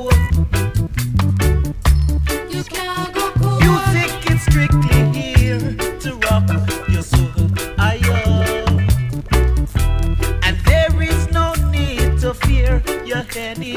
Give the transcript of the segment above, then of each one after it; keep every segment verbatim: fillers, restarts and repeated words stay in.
You can't go cold. Music is strictly here to rock your soul. And there is no need to fear your enemy.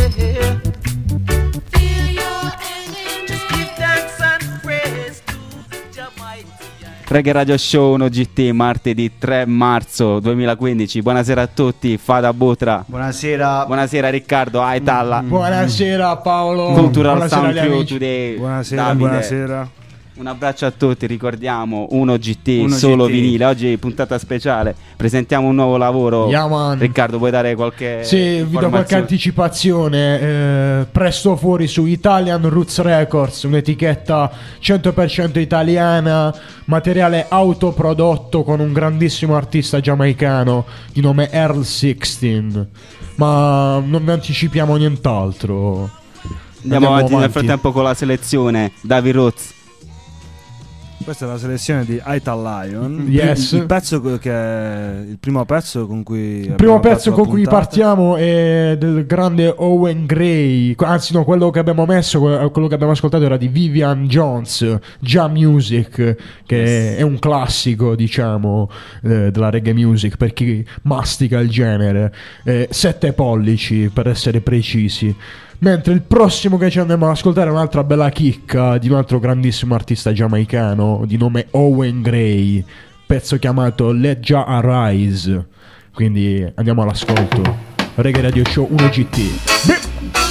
Fear your enemy. Just give thanks and praise to Jah Mighty. Reggae Radio Show uno G T, martedì tre marzo duemilaquindici. Buonasera a tutti, Fada Butra. Buonasera. Buonasera Riccardo Aitalla. Buonasera Paolo. Cultural Buonasera Sound agli Crew amici. Today. Buonasera, Davide. buonasera. Un abbraccio a tutti, ricordiamo uno G T, uno solo G T. vinile. Oggi puntata speciale, presentiamo un nuovo lavoro. Yeah, man. Riccardo, vuoi dare qualche Sì, vi do qualche informazione? anticipazione. eh, Presto fuori su Italian Roots Records, un'etichetta cento per cento italiana, materiale autoprodotto con un grandissimo artista giamaicano di nome Earl sedici. Ma non vi anticipiamo nient'altro. Andiamo avanti nel frattempo con la selezione. David Roots. Questa è la selezione di Ital Lion. Yes. Il pezzo che è il primo pezzo con cui Il primo pezzo con cui partiamo è del grande Owen Gray. Anzi no, quello che abbiamo messo, quello che abbiamo ascoltato era di Vivian Jones, Jah Music, che yes. è un classico, diciamo, eh, della reggae music per chi mastica il genere. eh, Sette pollici per essere precisi. Mentre il prossimo che ci andiamo ad ascoltare è un'altra bella chicca di un altro grandissimo artista giamaicano di nome Owen Gray, pezzo chiamato Let Jah Arise. Quindi andiamo all'ascolto. Reggae Radio Show uno G T. Beh.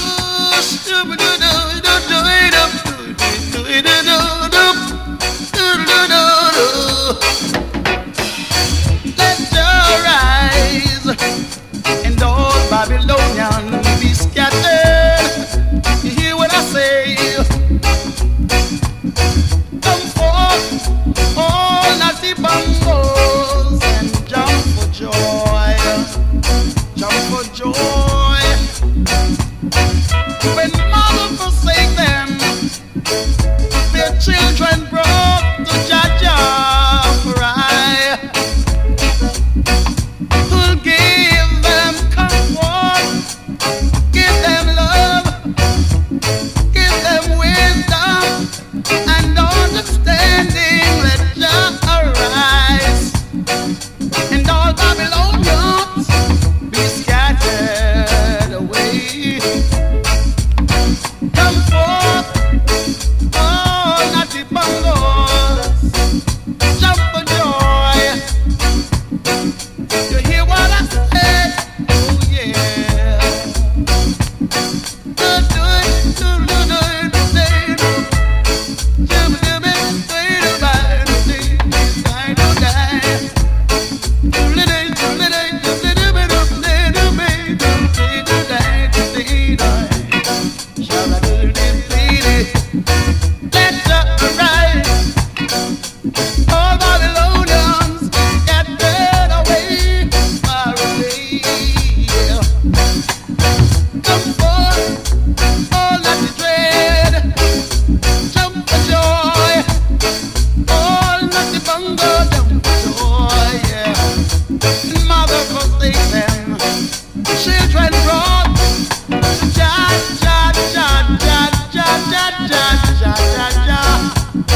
Babylonian be scattered. You hear what I say? Come forth, all naughty bungles, and jump for joy, jump for joy. When mother forsake them, their children brought to Jah Jah cry. Who'll give them comfort? Give them love, give them wisdom and understanding. Let Jah arise, and all Babylonians be scattered away. Come forth, all naughty bungles, jump for joy. You hear what I say? Oh yeah. All Babylonians scattered away, far away. Come forth, all that is dread, jump for joy. All that is bungle, jump for joy, yeah. Mother forsake them, children brought to Jah, Jah, Jah, Jah, Jah, Jah, Jah, Jah, Jah, Jah.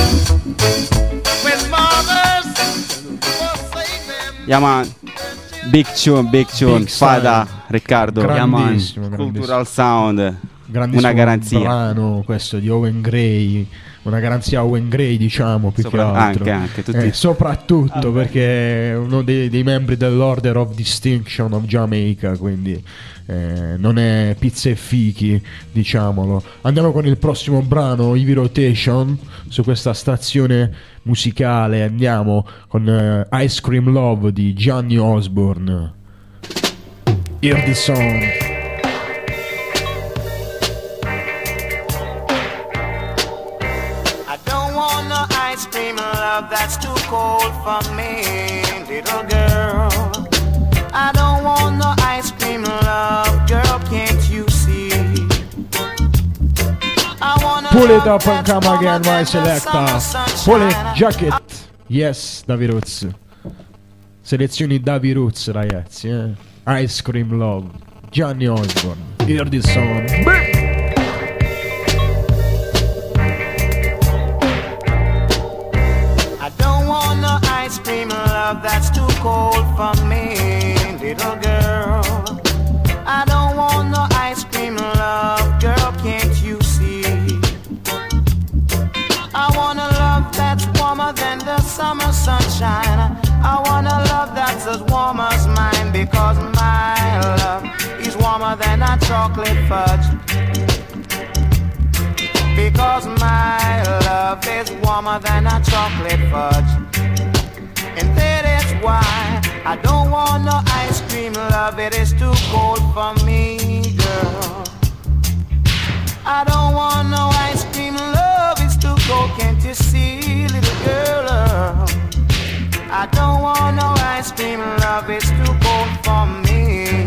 When mothers forsake them. Yeah, man. Big tune, big tune. Big Fada, style. Riccardo. Grandissimo, Yeah, grandissimo. Cultural Sound. Grandissimo Una garanzia. brano questo di Owen Gray, una garanzia a Owen Gray, diciamo, più Sopra- che altro. anche, anche, tutti- Eh, soprattutto perché è uno dei, dei membri dell'Order of Distinction of Jamaica, quindi eh, non è pizza e fichi, diciamolo. Andiamo con il prossimo brano, Heavy Rotation, su questa stazione musicale. Andiamo con eh, Ice Cream Love di Gianni Osborne. Hear the song. I don't want no ice cream love, that's too cold for me, little girl. I don't want no ice cream love, girl, can't you see? I wanna Pull it love up and that's come warmer again, my than the selector. summer Pull it, sunshine. jacket. Yes, Davi Roots. Selezioni Davi Roots, ragazzi. Eh? Ice Cream Love, Gianni Osborne. Hear this song. Bam! sunshine. I want a love that's as warm as mine, because my love is warmer than a chocolate fudge. Because my love is warmer than a chocolate fudge. And that is why I don't want no ice cream love. It is too cold for me, girl. I don't want no ice cream love. It's too cold, can't you see, little girl? I don't want no ice cream love. It's too cold for me.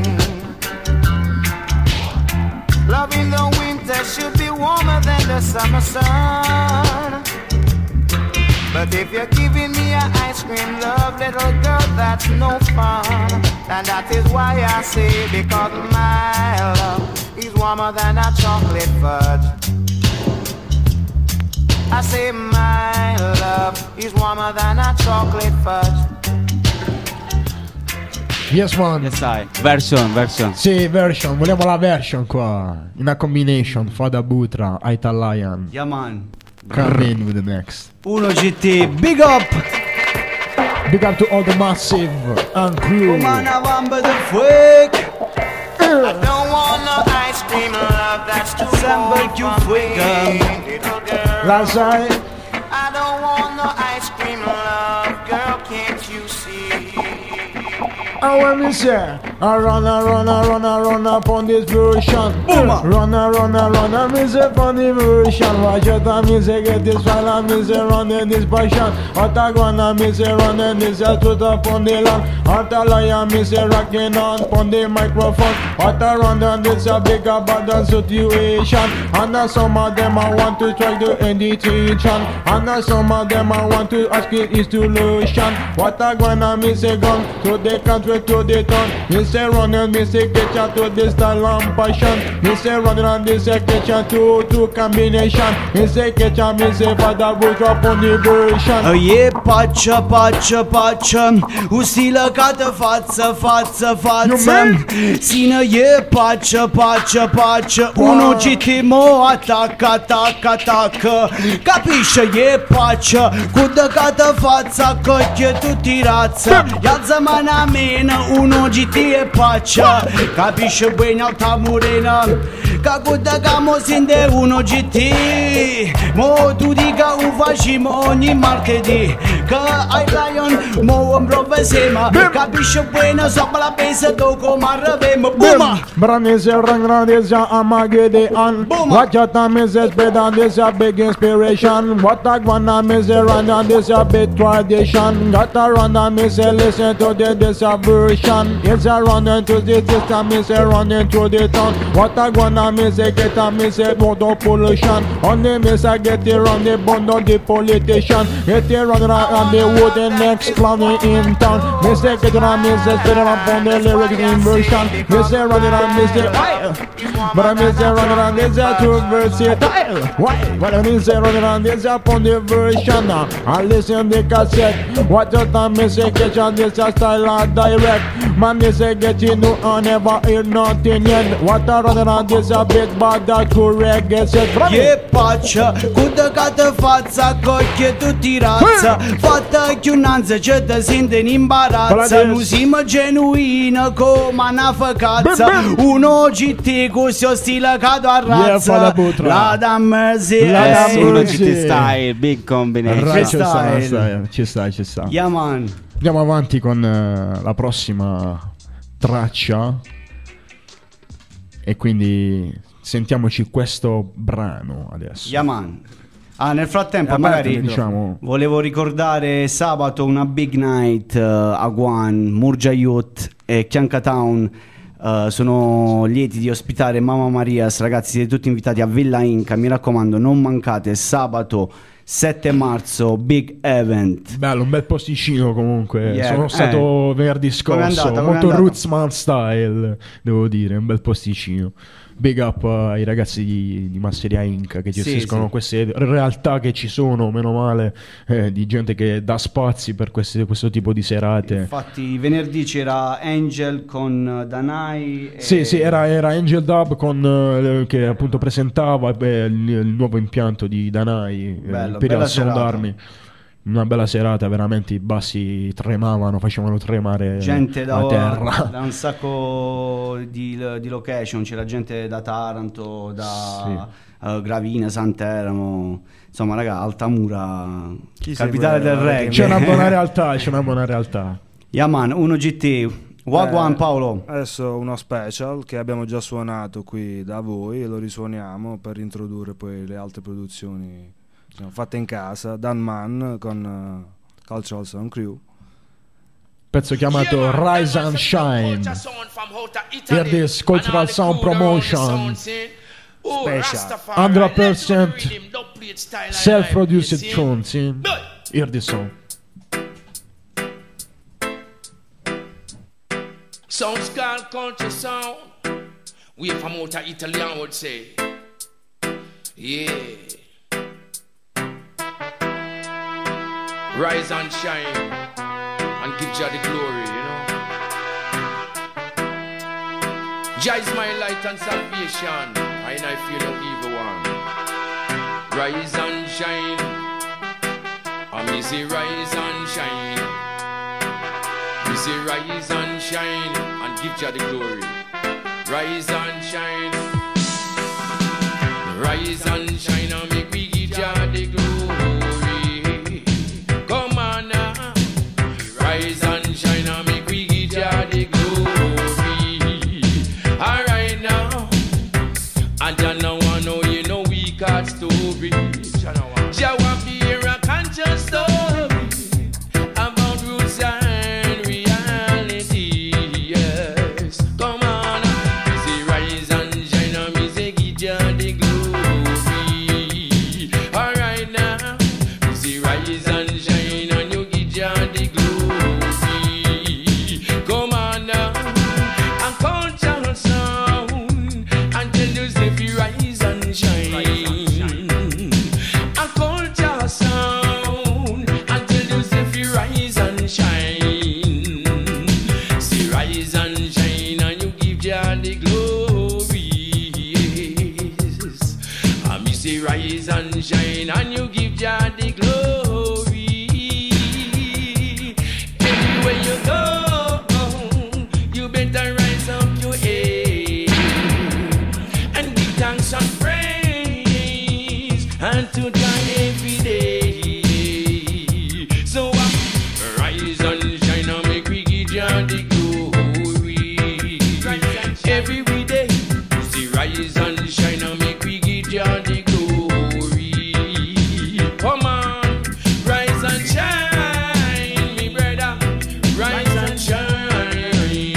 Love in the winter should be warmer than the summer sun. But if you're giving me an ice cream love, little girl, that's no fun. And that is why I say, because my love is warmer than a chocolate fudge. I say my love is warmer than a chocolate fudge. Yes man. Yes I. Version, version. Sì, version, vogliamo la version qua. In a combination, Fada Butra, Italian. Yeah man. Come in with the next. Uno G T, big up! Big up to all the massive and crew. Umana Wamba the Freak! I don't want no ice cream love, that's too Samba cold you for freak, me, little girl. Last night. I don't want no ice cream love, girl, can't you see? And when me say, I run, I run, I run, I run up on this version. Boom. Run, I run, I run, I me say on the version. Watch out, I me say get this while I me say run in this passion. What I gonna me say run in this, I put up on the land. What I lie, me say rocking on on the microphone. What I run on this, a big about the situation. And uh, some of them I want to try to end the tension. And uh, some of them I want to ask it is to lotion. What I gonna me say gun to the country, to the town. Me say run and me say catch out to this style and passion. Me say run and me say catch out to to combination. Me say catch out, me say Fada Butra up on the version. E pacea, pacea, pacea, usila cată față, față, față. Țină e pacea, pacea, pacea, uno G T mo atacă, atacă, atacă. Capisce e pacea, cu dă cată fața, coche tu tirață. Ia-ți mana mena, uno G T e pacea. Capisce bine alta murena, ca cu dă camo de uno G T. Mo tu dica uva și mo ogni martedì. Că ai lion, mo îmi provesema. Capisce bine sopra la pesa tu come arrevemo. Buma! Branese rang this a amagede an. Watch out and me say spread on this a big inspiration. What I wanna me say run on this a big tradition. Gotta run and me say listen to the this a version. It's a run into the system, me say run into the town. What I wanna me say get a me say motor pollution. On the me say get it run the bond on the politician. Get it run on the wood the next clown in town. Me say get it on me say spread it up on the lyric inversion. Me say run it on me say why? But I me say run it on this a two versatile. Why? But I me say run it on this up on the version. I listen the cassette. What the time me say catch on this a style and direct. Man me say get you know I never hear nothing yet. What I run it on this a bit bad that correct get it. E pacea, cu dăcată fața, coche tu tirață. Fată chiunanță, cetățin de imbarază. Nu zimă genuină, come ana făcață. Uno G T cu o stilă ca doar rață. La da merzi. Yes, uno G T style, big combination. Right, ci sta, ci sta, ci sta, ci sta. Yeah man. Andiamo avanti con uh, la prossima traccia. E quindi sentiamoci questo brano adesso. Yeah man. Ah, nel frattempo Eh, magari diciamo. volevo ricordare sabato una big night uh, a Guan, Murgia Youth e Chianca Town. Uh, sono lieti di ospitare Mamma Marias. Ragazzi, siete tutti invitati a Villa Inca, mi raccomando, non mancate. Sabato sette marzo, big event. Bello, un bel posticino comunque. Yeah. Sono stato Eh. venerdì Com'è scorso, andata? Com'è molto andata? Rootsman style, devo dire, un bel posticino. Big up ai ragazzi di, di Masseria Inca che Sì, gestiscono sì. queste realtà che ci sono, meno male, eh, di gente che dà spazi per queste- questo tipo di serate. Infatti venerdì c'era Angel con uh, Danai e- Sì, sì, era, era Angel Dub con, eh, che appunto presentava eh, il, il nuovo impianto di Danai, eh, Bello, Imperial bella Sound serata. Army. una bella serata, veramente i bassi tremavano, facevano tremare gente da, la terra. da un sacco di, di location, c'era gente da Taranto, da sì. uh, Gravina, Santeramo, insomma raga, Altamura, Chi capitale del reggae. C'è una buona realtà, c'è una buona realtà. Yaman, uno G T, Wagwan eh, Paolo. Adesso uno special che abbiamo già suonato qui da voi e lo risuoniamo per introdurre poi le altre produzioni, diciamo, fatte in casa. Dan Man con uh, Cultural Sound Crew, pezzo chiamato yeah, Rise and Shine. Here this Cultural Sound Promotion special, one hundred percent self-produced tunes. Hear this song. Sounds called culture sound. We from out of Italy, I would say. Yeah. Rise and shine and give Jah the glory, you know. Jah is my light and salvation, and I fear no evil one. Rise and shine, I say rise and shine. We say rise and shine and give Jah the glory. Rise and shine, rise and shine and make we give Jah the glory. Come on now, rise and shine and make we give Jah the glory. All right now, and Jah now I know you know we got story. Jah want to hear a conscious story about roots and reality. Yes, come on, we say rise and shine and we say give Jah the glory. All right now, we say rise and shine and you give Jah the glory. Come on now, and culture sound and tell you say if you rise and shine. Rise and shine and you give Jah the glory. Anywhere you go, you better rise up your head and give thanks and praise and to Jah every day. So uh, rise and shine and make we give Jah the glory. Every day, see rise and shine and make we give Jah the glory. Come on, rise and shine, me brother. Rise and shine,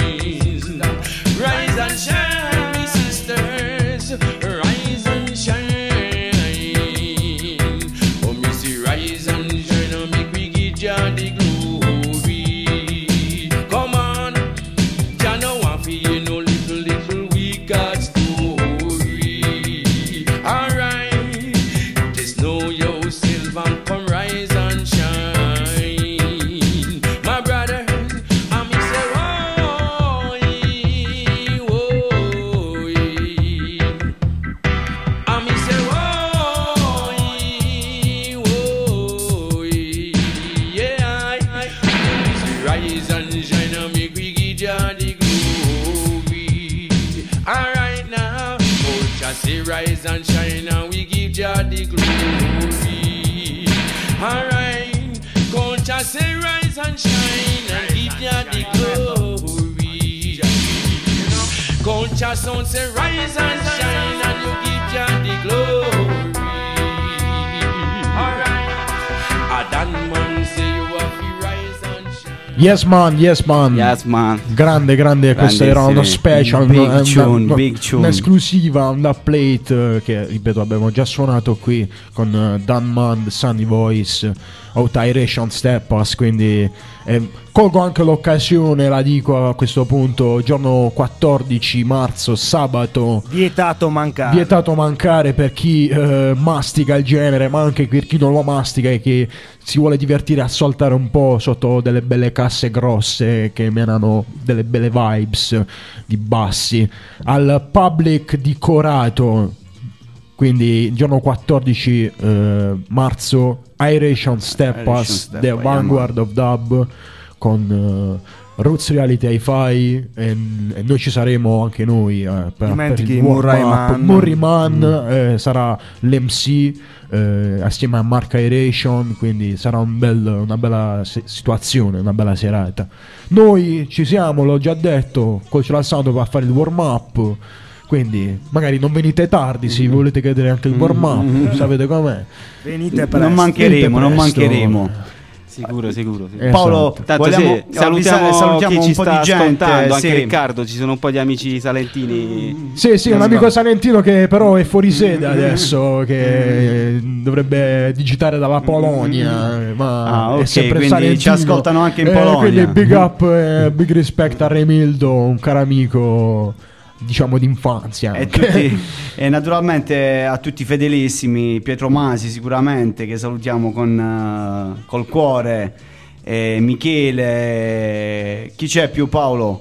rise and shine, me sisters. Rise and shine. Oh, me see rise and shine and make we give Jah the glory. Come on, Jah no want for you no little little we got story. All right, just know yourself and come rise and shine, my brothers. And me say, oh, oh, and me say, oh, oh, yeah. Me say rise and shine and make we give Jah the glory. All right now, oh, just say rise and shine and we give Jah the glory. All right, go just say rise and shine and give Jah the glory. Go just sound say rise and shine and you give Jah the glory. All right, a Dan man say you have to rise and shine. Yes man, yes man. Yes man. Grande, grande, questo era uno special, Big una, tune, una, big tune. un'esclusiva, una plate eh, che ripeto abbiamo già suonato qui con uh, Dan Mand, Sunny Voice, Outairation Steppas, quindi eh, colgo anche l'occasione, la dico a questo punto, giorno quattordici marzo, sabato, vietato mancare. Vietato mancare per chi eh, mastica il genere, ma anche per chi non lo mastica e che si vuole divertire a saltare un po' sotto delle belle casse grosse che emanano delle belle vibes di bassi. Al Public di Corato, quindi il giorno quattordici eh, marzo Aeration Step Aeration Us, Step, The yeah, Vanguard man. of Dub con uh, Roots Reality Hi-Fi e, e noi ci saremo anche noi eh, per, Dimentichi per il Murray warm-up. Man. Murray Man eh, sarà l'M C eh, assieme a Mark Aeration, quindi sarà un bel, una bella se- situazione, una bella serata. Noi ci siamo, l'ho già detto, Cultural Sound va a fare il warm-up, quindi magari non venite tardi se volete vedere anche il warm-up, sapete com'è? Venite presto. Non mancheremo, non presto. mancheremo. Sicuro, sicuro. Sì. Eh, Paolo, Esatto. Tanto vogliamo sì, salutiamo, avvisare- salutiamo chi un ci po' sta di gente, ascoltando, anche sì. Riccardo, ci sono un po' di amici salentini. Sì, sì, un amico salentino che però è fuori sede adesso, che dovrebbe digitare dalla Polonia, ma Ah, è ok, sempre quindi salentino. ci ascoltano anche in Eh, Polonia. Quindi big up, eh, big respect a Remildo, un caro amico, diciamo d'infanzia. E, anche. tutti, e naturalmente a tutti i fedelissimi, Pietro Masi sicuramente, che salutiamo con, eh, col cuore, e Michele, chi c'è più, Paolo?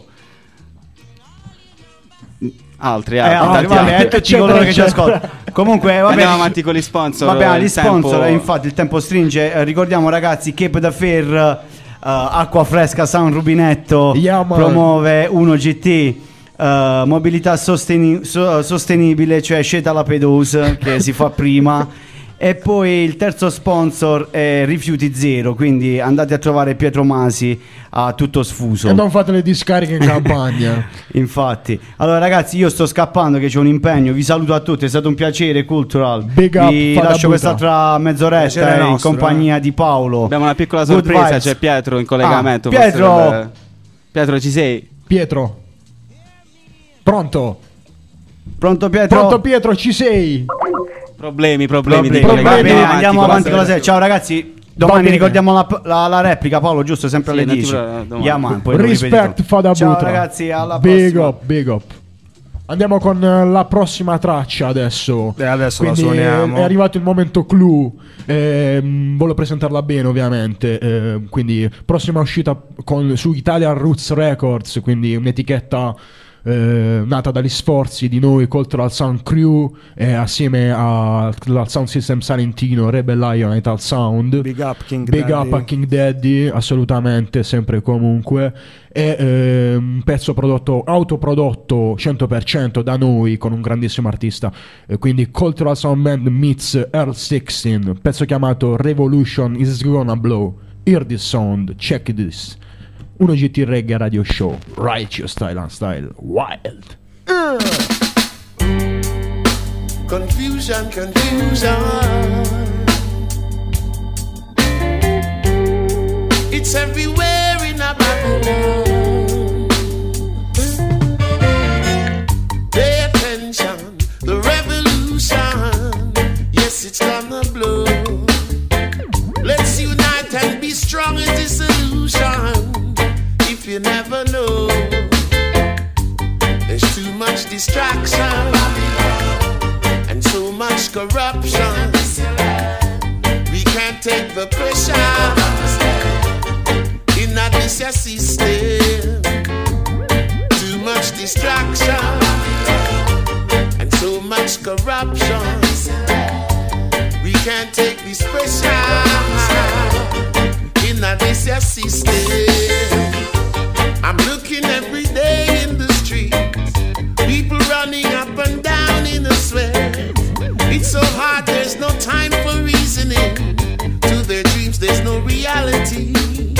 Altri, Eh, altri, altri, tanti vabbè, altri. e tutti Eccetera, coloro che ci eccetera. ascoltano. Comunque, vabbè, Andiamo avanti con gli sponsor. Vabbè, il gli sponsor, tempo- eh, infatti il tempo stringe. Eh, ricordiamo ragazzi, Cape da Fair, eh, acqua fresca San Rubinetto, Yeah, man. promuove uno G T, eh, mobilità sosteni- so- sostenibile, cioè scelta la pedose che si fa prima. E poi il terzo sponsor è Rifiuti Zero, quindi andate a trovare Pietro Masi a tutto sfuso. E non fate le discariche in campagna. Infatti, allora ragazzi, io sto scappando che c'è un impegno. Vi saluto a tutti, è stato un piacere. Cultural. Big up, Vi Fada lascio Buta. quest'altra mezz'oretta Piacere eh, in nostro, compagnia di Paolo. Abbiamo una piccola Good sorpresa, vibes. c'è Pietro in collegamento. Ah, forse Pietro! dovrebbe- Pietro, ci sei? Pietro, pronto? Pronto Pietro? Pronto Pietro, ci sei? Problemi, problemi, di Problemi. Problemi. Va bene, collegamento. andiamo avanti con la serie. serie. Ciao ragazzi, Va domani bene. ricordiamo la, la- la replica, Paolo, giusto? Sempre Sì, alle non ti dieci. pre- domani. Yeah, man, poi lo Respect ripeti tu. Fada Ciao Butra. ragazzi, alla Big prossima. up, big up. Andiamo con eh, la prossima traccia adesso. E adesso Quindi la suoniamo. È, è arrivato il momento clou. Ehm, voglio presentarla bene, ovviamente. Ehm, quindi, prossima uscita con, su Italian Roots Records. Quindi, un'etichetta eh, nata dagli sforzi di noi, Cultural Sound Crew, eh, assieme a- al Sound System Salentino, Rebel Lion e Ital Sound. Big up King Big Daddy. up a King Daddy, assolutamente, sempre e comunque. È eh, un pezzo prodotto, autoprodotto cento per cento da noi con un grandissimo artista. Eh, quindi Cultural Sound Band meets Earl sedici, pezzo chiamato Revolution is Gonna Blow. Hear this sound, check this. uno G T Reggae Radio Show, Righteous Style and Style, Wild. Confusion, confusion. It's everywhere in a Babylon. Pay attention, the revolution. Yes, it's gonna blow. Let's unite and be strong as the solution. If you never know, there's too much distraction and so much corruption. We can't take the pressure in a this system. Too much distraction and so much corruption. We can't take this pressure in a this system. I'm looking every day in the street, people running up and down in a sweat. It's so hard, there's no time for reasoning. To their dreams, there's no reality.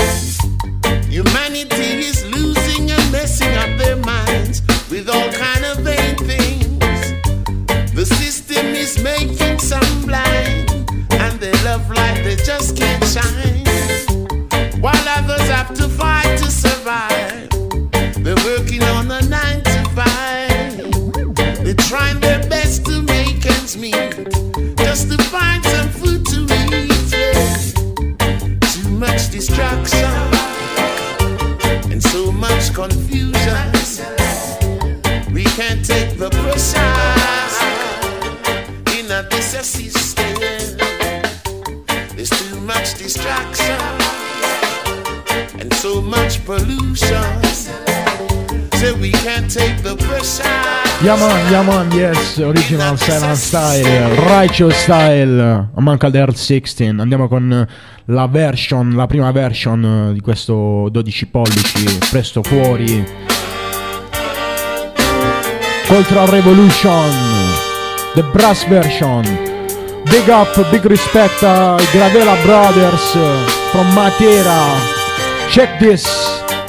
Humanity is losing and messing up their minds with all kind of vain things. The system is making some blind, and they love life, they just can't shine. While others have to fight to survive, they're working on a nine to five. They're trying their best to make ends meet, just to find some food to eat. Yeah. Too much distraction and so much confusion. We can't take the pressure in a this system. There's too much distraction and so much pollution. so we can't take the pressure. Yaman, Yaman, yes, original Silent Style, Righteous Style, a manca del sedici. Andiamo con la version, la prima version di questo dodici pollici, presto fuori. Cultural Revolution, the brass version. Big up, big respect ai Gravela Brothers from Matera. Check this.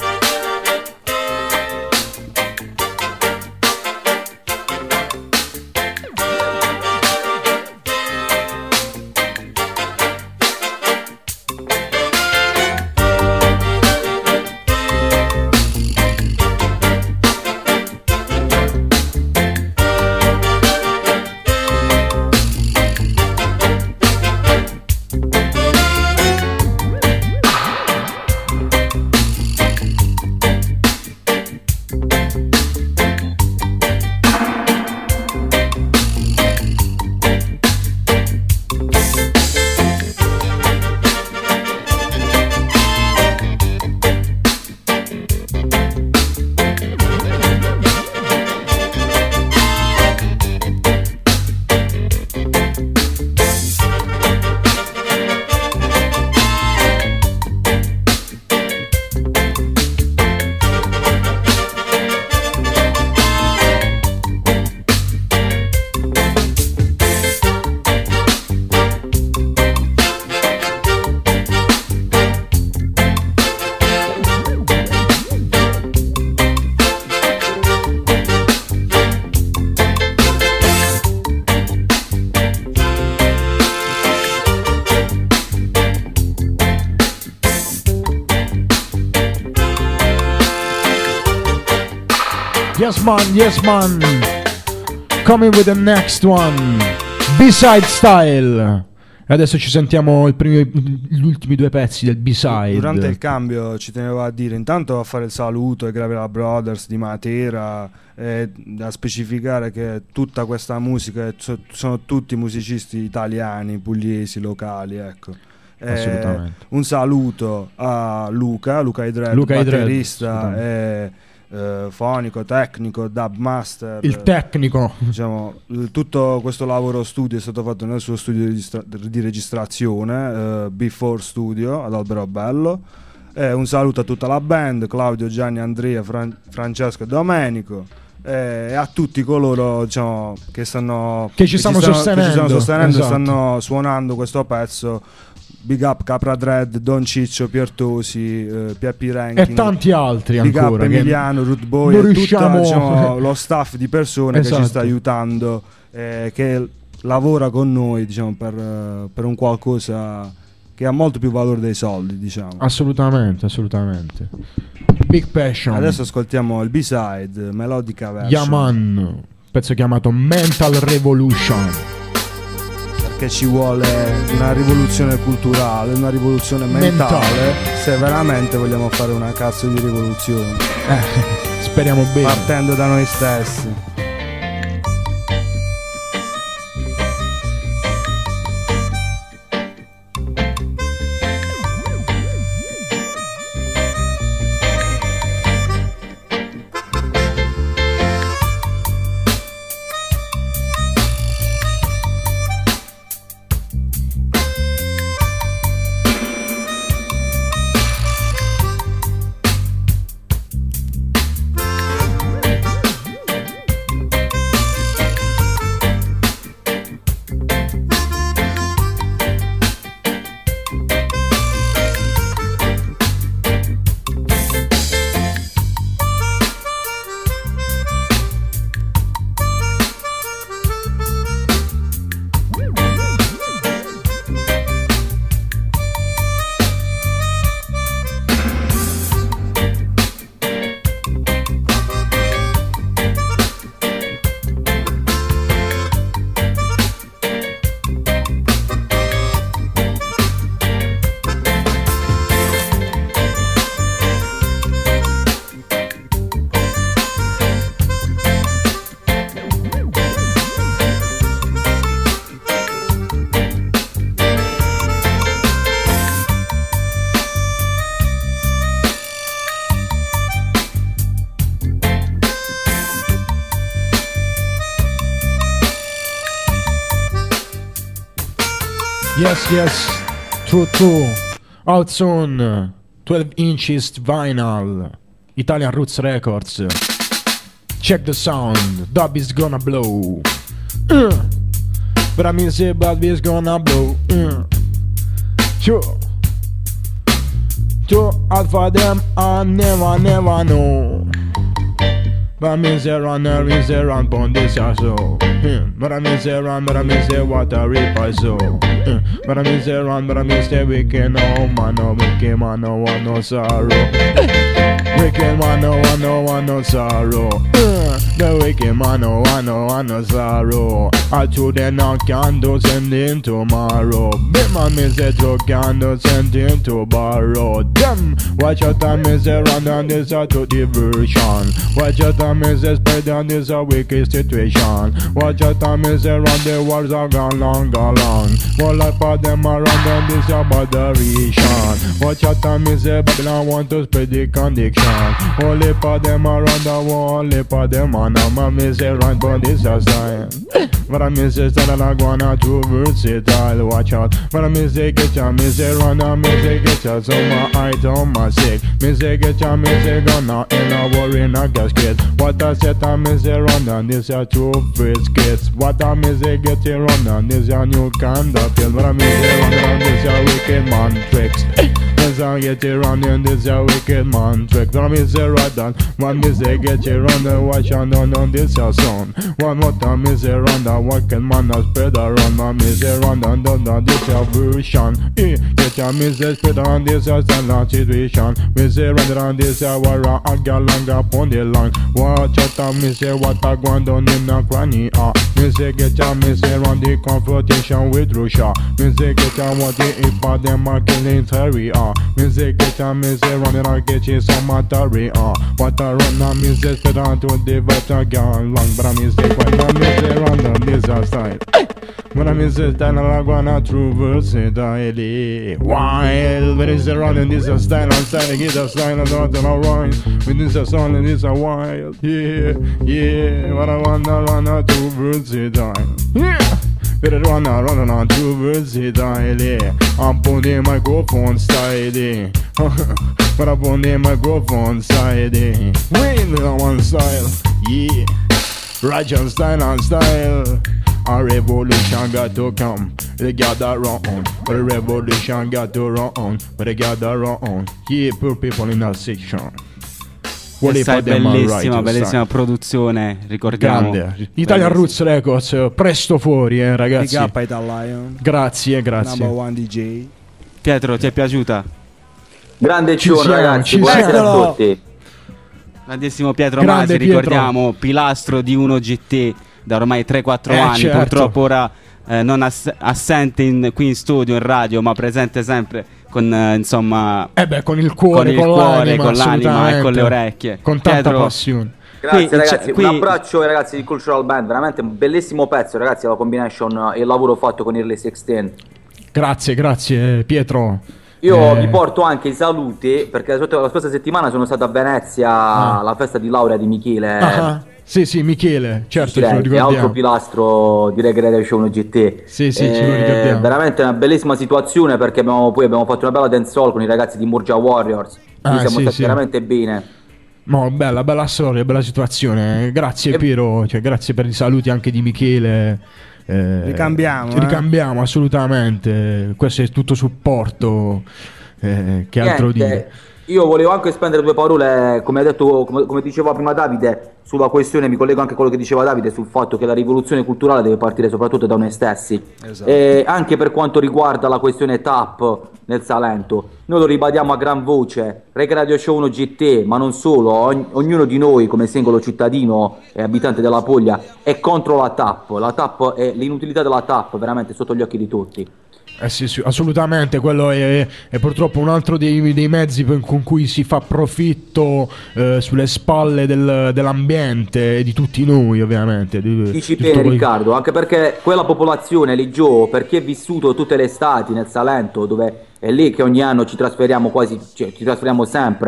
Yes man, yes man. Coming with the next one. B-side style. E adesso ci sentiamo il primo, gli ultimi due pezzi del B-side. Durante il cambio ci tenevo a dire intanto a fare il saluto ai Gravela Brothers di Matera, e da specificare che tutta questa musica sono tutti musicisti italiani, pugliesi, locali, ecco. Assolutamente. Un saluto a Luca, Luca Idred, Luca batterista e eh, fonico, tecnico, dub master. Il tecnico. Diciamo, il- tutto questo lavoro studio è stato fatto nel suo studio di, registra- di registrazione, eh, B quattro Studio ad Alberobello. E un saluto a tutta la band, Claudio, Gianni, Andrea, Fran- Francesco e Domenico. E a tutti coloro, diciamo, che stanno Che ci stanno sostenendo, che ci stanno sostenendo e esatto. stanno suonando questo pezzo. Big up Capra Dread, Don Ciccio, Piertosi, eh, Piappi Ranking E tanti altri Big ancora. up che Emiliano, Root Boy non e tutto, riusciamo- diciamo, lo staff di persone che Esatto. ci sta aiutando, eh, che lavora con noi, diciamo, per, eh, per un qualcosa che ha molto più valore dei soldi, diciamo. Assolutamente, assolutamente. Big Passion. Adesso ascoltiamo il B-side, melodica version, Yaman, pezzo chiamato Mental Revolution. perché ci vuole una rivoluzione culturale, una rivoluzione mentale, Mentale. se veramente vogliamo fare una cazzo di rivoluzione, Eh, speriamo bene. partendo da noi stessi. Yes, yes, true, true. Out soon, twelve inches vinyl, Italian Roots Records. Check the sound, dub is gonna blow. Uh. But I mean say dub is gonna blow. Uh. Sure. Too hard for them, I never, never know. But I mean say run, I mean say run, pon this or so. Hmm. But I mean say run, but I mean say what a reaper so. Hmm. But I mean say run, but I mean say wicked no man, no wicked man, no one no sorrow. Wicked man, no one, no one no sorrow. Uh. The wicked man, no one, no one no sorrow. I told them not candles sending tomorrow. Big man me say throw candles sending to borrow. Them watch your time me say run down this a to diversion. Watch your time me say spread down this a wicked situation. Watch your time me say run the wars are gone long, gone long. More like for them around down this a botheration. Watch your time me say Babylon want to spread the conviction. Only for them around the wall, only for them on a man me say run but this a sign. But I miss it that I gonna to versatile, watch out. But I miss it get ya, miss it run and miss it get ya. So my eye on my sick. Miss it get ya, miss it gonna in a worry in a gasket. What I said I miss it run and this a two first kids. What I miss it get it run and this a new kind of feel. But I miss it run and this a wicked man tricks. This I get it run and this a wicked man tricks. But I miss it right down. One miss it get it run and watch and on on this a song. One more time miss it run and wicked man a spread around. My miss it run and on on this a version. Eh, get your miss it spread on this a silent situation. Miss it run around this a war a galanga upon the line. Watch out and miss it what I go down in the granny. Ah, miss it get your miss it run the confrontation with Russia. Miss it get your what the if for them are killing Terry. Ah, miss it get your miss it run and get you some material. Ah, what I run and miss it spread on to the better gang long. But I miss it when I miss it run on this a style. When I miss it then I gonna true versatile. Wild, but it's a run and this a style and style get a style and not a rhyme. With this a song and this a wild. Yeah, yeah, what I wanna run a true versatile. Yeah. But I wanna run on two versatile. I'm putting my microphone style. But I'm putting my microphone side. Wait on one style. Yeah. Rajan style and style. A revolution got to come. They got that wrong. But a revolution got to run. But they got that wrong. Yeah, poor people in that section. Questa è bellissima, bellissima produzione, ricordiamo. Grande. Italian Roots Records, presto fuori, eh, ragazzi. Big up Italian. Grazie, grazie. Number one D J. Pietro, ti è piaciuta? Grande ciò, ragazzi. Buonasera a tutti. Grandissimo Pietro Grande Masi, ricordiamo, Pietro. Pilastro di uno G T da ormai tre quattro eh, anni, certo. Purtroppo ora eh, non ass- assente in, qui in studio, in radio, ma presente sempre con eh, insomma eh beh, con il cuore, con, il con, cuore, l'anima, con l'anima e con le orecchie. Con tanta Pietro, passione. Grazie qui, ragazzi, qui... un abbraccio ai ragazzi di Cultural Band, veramente un bellissimo pezzo ragazzi, la combination e il lavoro fatto con Early sedici. Grazie, grazie Pietro. Io eh... vi porto anche i saluti perché la scorsa settimana sono stato a Venezia ah. alla festa di laurea di Michele. Ah, sì, sì, Michele, certo, ce lo ricordiamo. Altro pilastro di Reggae Radio Show G T. Sì, sì, eh, ce lo ricordiamo. Veramente una bellissima situazione perché abbiamo, poi abbiamo fatto una bella dancehall con i ragazzi di Murgia Warriors. Ah, siamo sì, stati sì. veramente bene. No, bella, bella storia, bella situazione. Grazie E... Piero, cioè, grazie per i saluti anche di Michele. Eh, ricambiamo, ci eh? ricambiamo assolutamente. Questo è tutto supporto. Eh, che altro Niente, dire? Io volevo anche spendere due parole, come ha detto, come, come diceva prima Davide, sulla questione, mi collego anche a quello che diceva Davide sul fatto che la rivoluzione culturale deve partire soprattutto da noi stessi. Esatto. E anche per quanto riguarda la questione tap nel Salento, noi lo ribadiamo a gran voce, Reggae Radio Show uno G T, ma non solo, ogn- ognuno di noi come singolo cittadino e abitante della Puglia è contro la tap, la tap è l'inutilità della tap veramente sotto gli occhi di tutti. Eh sì, sì, assolutamente, quello è, è purtroppo un altro dei, dei mezzi con cui si fa profitto eh, sulle spalle del, dell'ambiente e di tutti noi ovviamente. Di, Dici di bene quel... Riccardo, anche perché quella popolazione lì giù, per chi è vissuto tutte le estati nel Salento, dove è lì che ogni anno ci trasferiamo quasi, cioè, ci trasferiamo sempre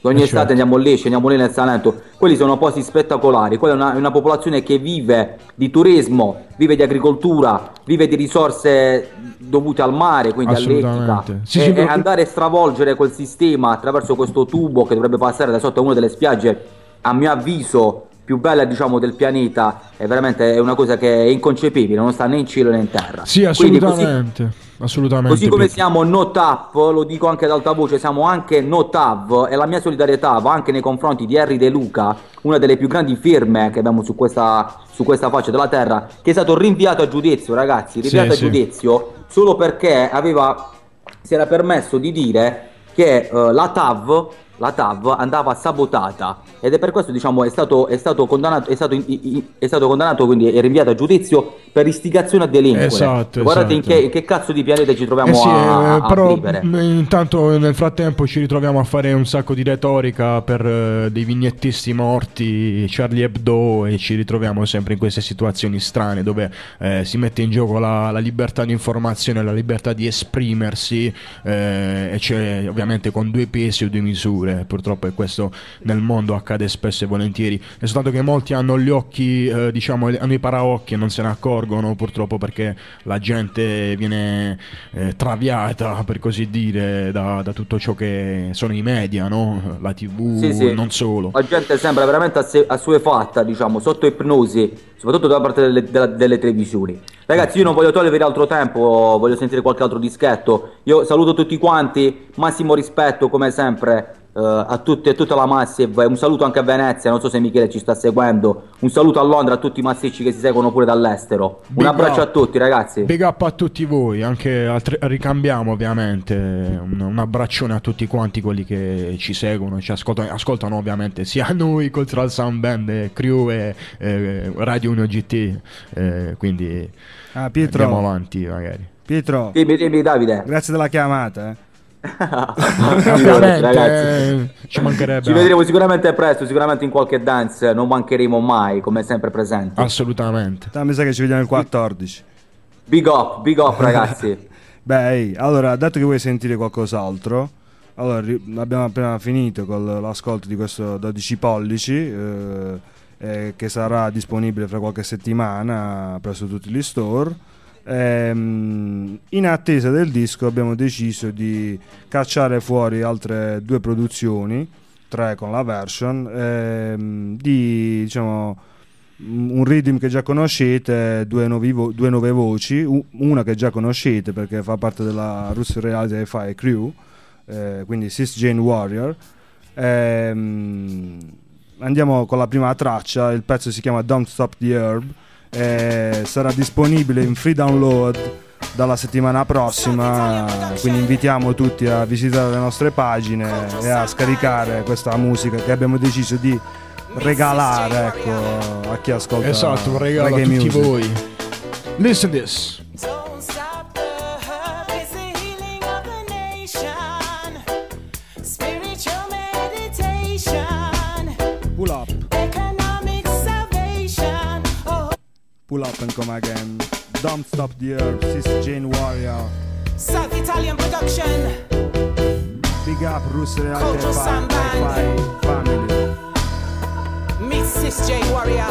Ogni Eh, estate certo. andiamo lì, scendiamo lì nel Salento. Quelli sono posti spettacolari. Quella è una, è una popolazione che vive di turismo, vive di agricoltura, vive di risorse dovute al mare, quindi all'etica. Assolutamente. Sì, e, sì, e proprio- andare a stravolgere quel sistema attraverso questo tubo che dovrebbe passare da sotto a una delle spiagge, a mio avviso più bella, diciamo, del pianeta, è veramente è una cosa che è inconcepibile, non sta né in cielo né in terra. Sì, Quindi così- assolutamente. Assolutamente. Così come Pietro. siamo no tap, lo dico anche ad alta voce, siamo anche no tav, e la mia solidarietà va anche nei confronti di Harry De Luca, una delle più grandi firme che abbiamo su questa, su questa faccia della terra, che è stato rinviato a giudizio, ragazzi, rinviato Sì, a sì. giudizio solo perché aveva, si era permesso di dire che eh, la TAV la TAV andava sabotata, ed è per questo, diciamo, è stato, è stato condannato, è stato, in- in- è stato condannato, quindi è rinviato a giudizio per istigazione a delinquere. Esatto, Guardate esatto. in, che, in che cazzo di pianeta ci troviamo Eh sì, a, eh, a però vivere. mh, intanto nel frattempo ci ritroviamo a fare un sacco di retorica per eh, dei vignettisti morti, Charlie Hebdo, e ci ritroviamo sempre in queste situazioni strane dove eh, si mette in gioco la, la libertà di informazione, la libertà di esprimersi, eh, e c'è ovviamente con due pesi o due misure. Purtroppo è questo nel mondo accade spesso e volentieri, è soltanto che molti hanno gli occhi, eh, diciamo, hanno i paraocchi e non se ne accorgono, purtroppo, perché la gente viene eh, traviata, per così dire, da, da tutto ciò che sono i media, no? La tivù, Sì, sì. non solo. La gente sembra veramente asse- assuefatta, diciamo, sotto ipnosi, soprattutto da parte delle, della- delle televisioni. Ragazzi, io non voglio togliere altro tempo, voglio sentire qualche altro dischetto. Io saluto tutti quanti, massimo rispetto come sempre eh, a, tutti, a tutta la Massive. Un saluto anche a Venezia, non so se Michele ci sta seguendo. Un saluto a Londra, a tutti i massicci che si seguono pure dall'estero. Un Big abbraccio up. a tutti, ragazzi. Big up a tutti voi, anche altri- ricambiamo ovviamente un, un abbraccione a tutti quanti quelli che ci seguono, ci ascoltano, ascoltano ovviamente sia noi, Cultural Sound Band, eh, Crew e eh, Radio uno G T, eh, quindi Ah, Pietro. andiamo avanti magari. Pietro, Dimmi, dimmi, Davide. grazie della chiamata. Eh. Ovviamente, Ragazzi. eh, ci mancherebbe. Ci vedremo sicuramente presto, sicuramente in qualche dance, non mancheremo mai, come sempre presenti. Assolutamente. Ah, mi sa che ci vediamo il quattordici. Big up, big up ragazzi. Beh, ehi, allora, dato che vuoi sentire qualcos'altro, allora ri- abbiamo appena finito con l- l'ascolto di questo dodici pollici, eh, eh, che sarà disponibile fra qualche settimana presso tutti gli store. Ehm, in attesa del disco abbiamo deciso di cacciare fuori altre due produzioni, tre con la version, ehm, di, diciamo, un rhythm che già conoscete, due, nuovi vo- due nuove voci, u- una che già conoscete perché fa parte della Russian Reality Hi-Fi Crew, eh, quindi Sis Jane Warrior. Ehm, andiamo con la prima traccia, il pezzo si chiama Don't Stop the Herb, eh, sarà disponibile in free download dalla settimana prossima, quindi invitiamo tutti a visitare le nostre pagine e a scaricare questa musica che abbiamo deciso di regalare, ecco, a chi ascolta Esatto, un regalo a reggae tutti music. voi. Listen this. Don't stop the herb, it's the healing of the nation. Spiritual meditation, Pull up, economic salvation. Oh, pull up and come again. Don't stop the herb, Sis Jane Warrior. South Italian production. Big up Russian Reality Cultural Sound Band. Hi-Fi family. Meet Sis J Warrior.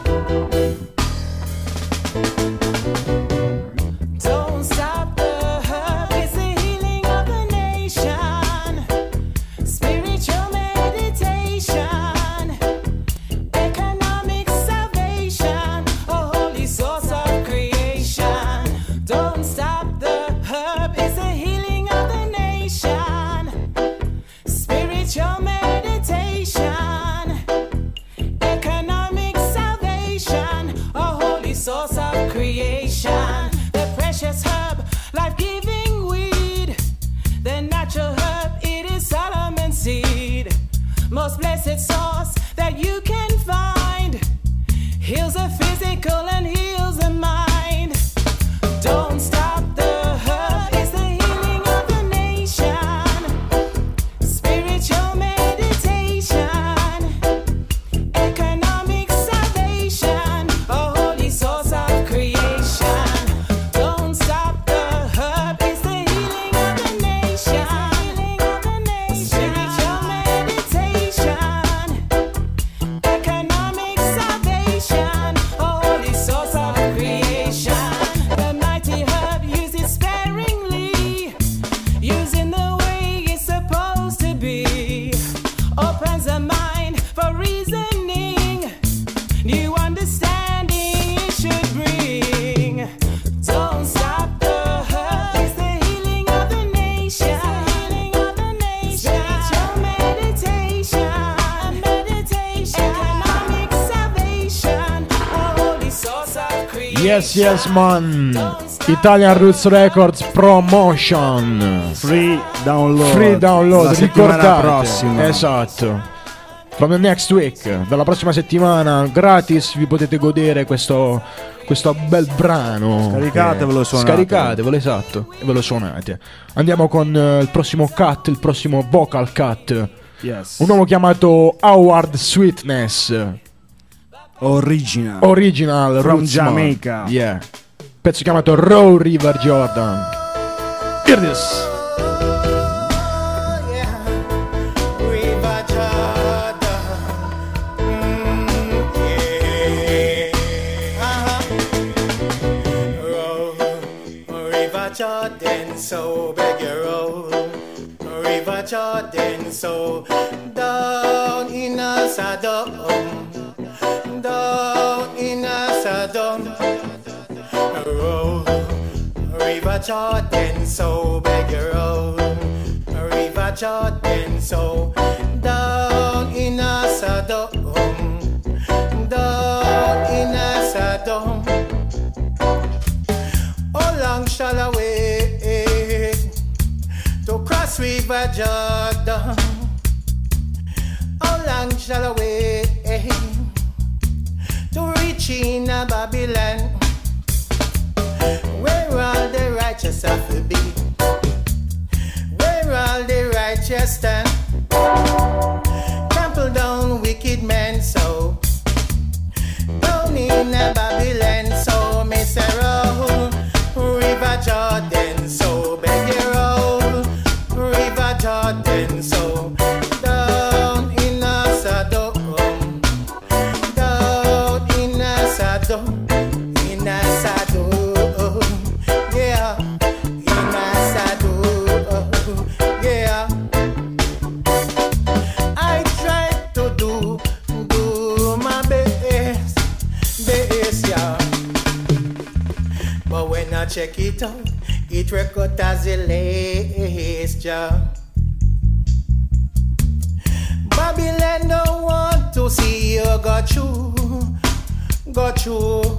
Don't stop the herb, it's the healing of the nation. Spiritual meditation, economic salvation, a holy source of creation. Don't stop the herb, it's the healing of the nation. Spiritual meditation, economic salvation, a holy source of creation. The precious herb, life-giving weed, the natural herb, it is Solomon's seed. Most blessed source that you can find, heals the physical and heals the mind. Don't stop the herb, Yes, yes, man. Italian Roots Records Promotion. Free download. Free download, la settimana ricordate. prossima. Esatto. From the next week, dalla prossima settimana, gratis vi potete godere questo, questo bel brano. Scaricatevelo e suonate. Scaricatevelo, esatto, e ve lo suonate. Andiamo con eh, il prossimo cut, il prossimo vocal cut. Yes. Un uomo chiamato Howard Sweetness. Original. Original From Rootsman. Jamaica. Yeah. Pezzo chiamato Raw River Jordan. Hear this. River Jordan, mm, yeah. Uh-huh. Roll, River Jordan, so beg you roll. River Jordan, so down in a Saddam, down in a Saddam. Roll, River Jordan, so beg you roll. River Jordan, so down in a Saddam, down in a Saddam. How long shall I wait to cross River Jordan? How long shall I wait to reach in a Babylon, where all the righteous have to be, where all the righteous stand, trample down wicked men, so down in a Babylon, so me say roll, River Jordan, so beg you roll, River Jordan, so down in a Sodom, down in a Sodom, in a Sodom, yeah, in a Sodom, yeah. I try to do, do my best, best, yeah. But when I check it out, it record as the latest job. Babylon don't want to see you go through, go through.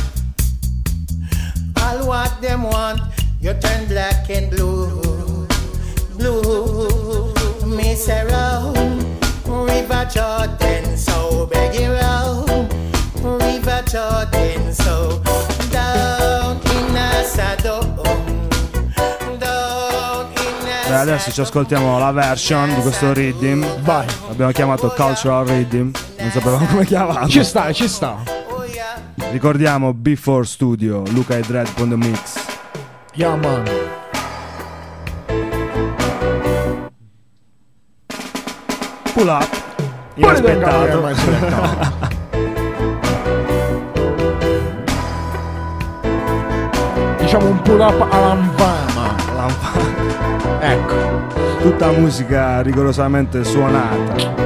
All what them want, you turn black and blue, blue. Me say round, River Jordan, so beg you round, River Jordan, so down in a Sodom, down in a Beh, adesso ci ascoltiamo la version di questo rhythm. Vai. L'abbiamo chiamato Cultural Rhythm. Non sapevamo come chiamarlo. Ci sta, ci sta. Ricordiamo Before Studio, Luca e Dread con the mix. Yeah, man. Pull up. Poi le Inaspettato. mai aspettato. Diciamo un pull up all'anfama. Ecco. Tutta musica rigorosamente suonata.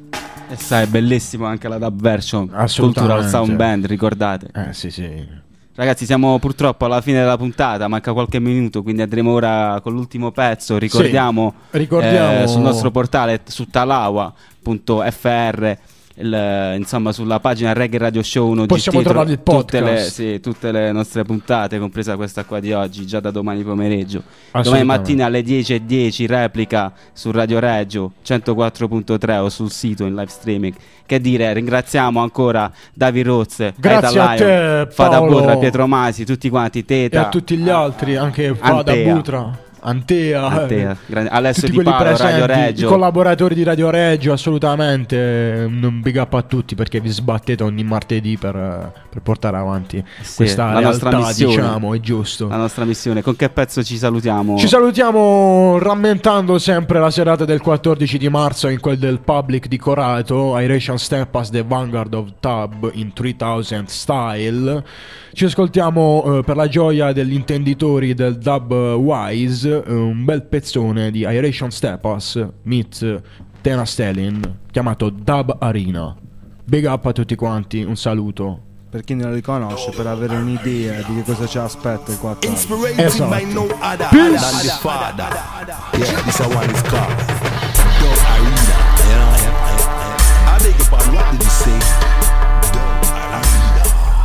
Sai, è bellissimo anche la dub version. Assolutamente. Cultural Sound Band, ricordate? Eh sì sì. Ragazzi, siamo purtroppo alla fine della puntata, manca qualche minuto, quindi andremo ora con l'ultimo pezzo. Ricordiamo, sì, ricordiamo... Eh, sul nostro portale su talawa punto effe erre, il, insomma sulla pagina Reggae Radio Show uno possiamo G T, trovare il tutte le, podcast, sì, tutte le nostre puntate, compresa questa qua di oggi, già da domani pomeriggio. Domani mattina alle dieci e dieci replica su Radio Reggio centoquattro punto tre o sul sito in live streaming. Che dire, ringraziamo ancora David Rozze, grazie a te, Fada Paolo, Butra, Pietro Masi, tutti quanti, Teta e a tutti gli altri, anche Fada Antea. Butra, Antea, Antea. Grande- Alessio tutti Di quelli Paolo, presenti, Radio Reggio, i collaboratori di Radio Reggio, assolutamente un big up a tutti, perché vi sbattete ogni martedì per, per portare avanti Sì, questa la nostra realtà, missione. diciamo, è giusto. la nostra missione. Con che pezzo ci salutiamo? Ci salutiamo rammentando sempre la serata del quattordici di marzo in quel del Public di Corato, Iration Step as the Vanguard of Tab in tremila Style. Ci ascoltiamo eh, per la gioia degli intenditori del Dub Wise, eh, un bel pezzone di Iration Stepas meets Tena Stalin chiamato Dub Arena. Big up a tutti quanti, un saluto. Per chi non li conosce, per avere un'idea di che cosa ci aspetta il quattordici. Inspiration Esatto. by no other Peace. than the Father. Yeah, this one is called Dub Arena. You know, I beg your pardon, what did you say? Dub Arena.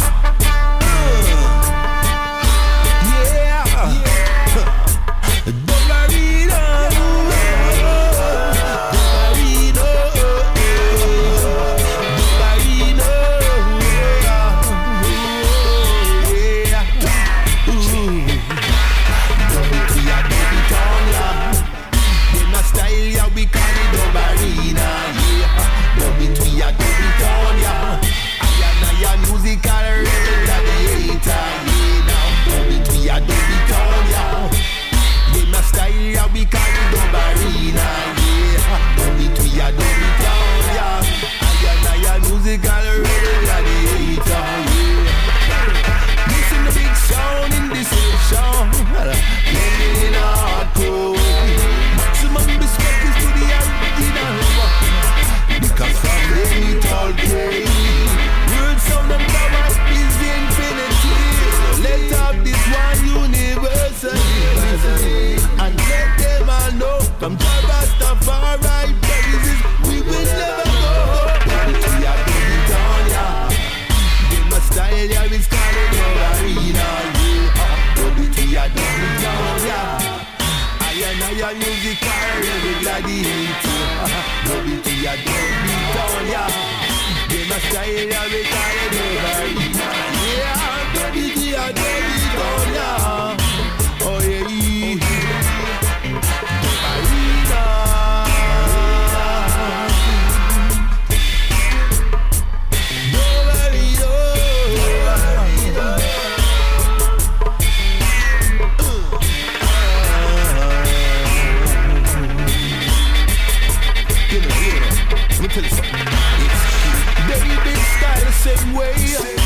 Yeah, Dub Arena. From Rastafari praises, we will never go. We are going down, yeah. Give my style, yeah, we started our arena, yeah. We are going down, yeah. I and I are music, I gladiator. We are going down, yeah. Give my style, yeah, we started our arena, yeah. We are going down, yeah. Oh yeah. Let me tell you something. It's very big style the same way.